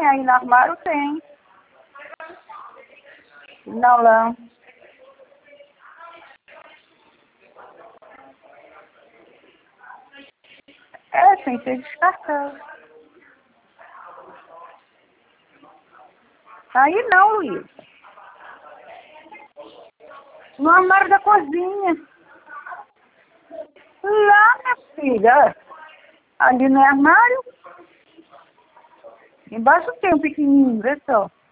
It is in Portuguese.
aí no armário tem. Não, não. Sem ser descartável. Aí não, Luiz. No armário da cozinha. Lá, minha filha. Ali no armário. Embaixo tem um pequenininho, vê só.